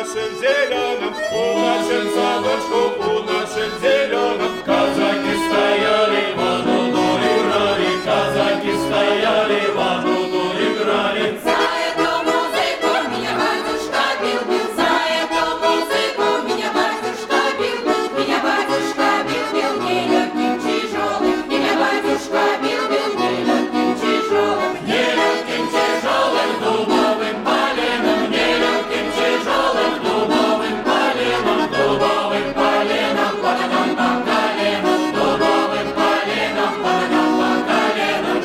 нашем зеленом, у нашем садочку, у нашем зеленом. Казаки стояли, в одну играли, казаки стояли, в одну играли. За эту музыку меня батюшка бил, за эту музыку меня батюшка бил, меня батюшка бил нелегким тяжелым, меня батюшка бил нелегким тяжелым, Нелегким тяжелым дубовым поленом, нелегким тяжелым дубовым поленом, дубовым поленом, поленом по коленам, дубовым поленом, поленом по коленам.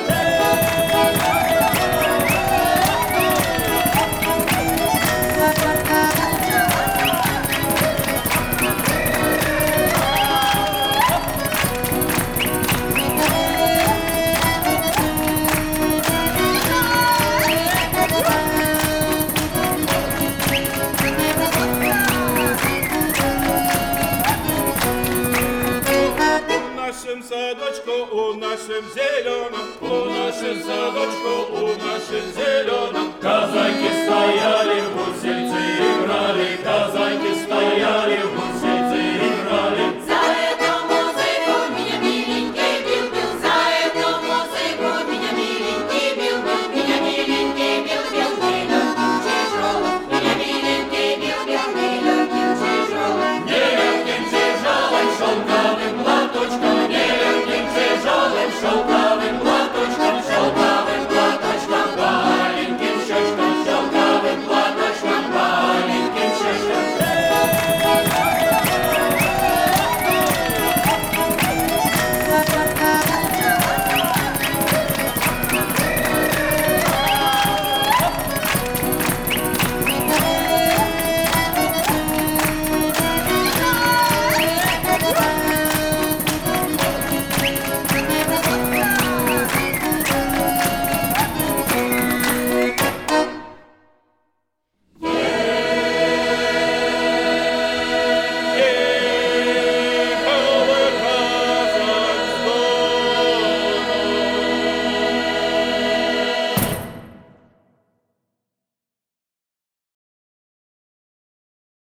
У нашем садочку, у нашем зеленом, у нашем садочку, у нашем зеленом. Казаки стояли, в гусельцы играли, казаки стояли, в гусельцы играли. за эту музыку меня миленький бил, за эту музыку меня миленький бил, меня миленький бил нелегким тяжелым, меня миленький бил нелегким тяжелым. Нелегким тяжелым шелковым платочком, нелегким тяжелым шелковым